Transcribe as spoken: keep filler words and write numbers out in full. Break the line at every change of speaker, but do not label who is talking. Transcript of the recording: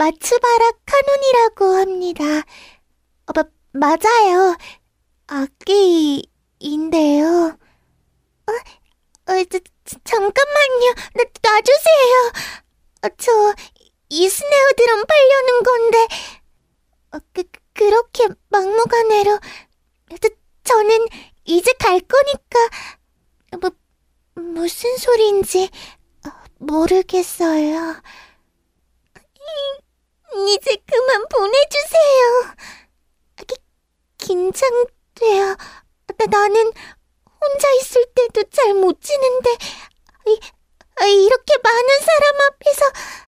마츠바라 카눈이라고 합니다. 어, 마, 맞아요. 악기인데요. 어, 어, 저, 저, 잠깐만요. 나, 놔주세요. 어, 저 이스네어 드럼 팔려는 건데 어, 그, 그렇게 막무가내로 저, 저는 이제 갈 거니까 뭐, 무슨 소리인지 모르겠어요. 이제 그만 보내주세요. 기, 긴장돼요. 나, 나는 혼자 있을 때도 잘 못 지는데 이, 이렇게 많은 사람 앞에서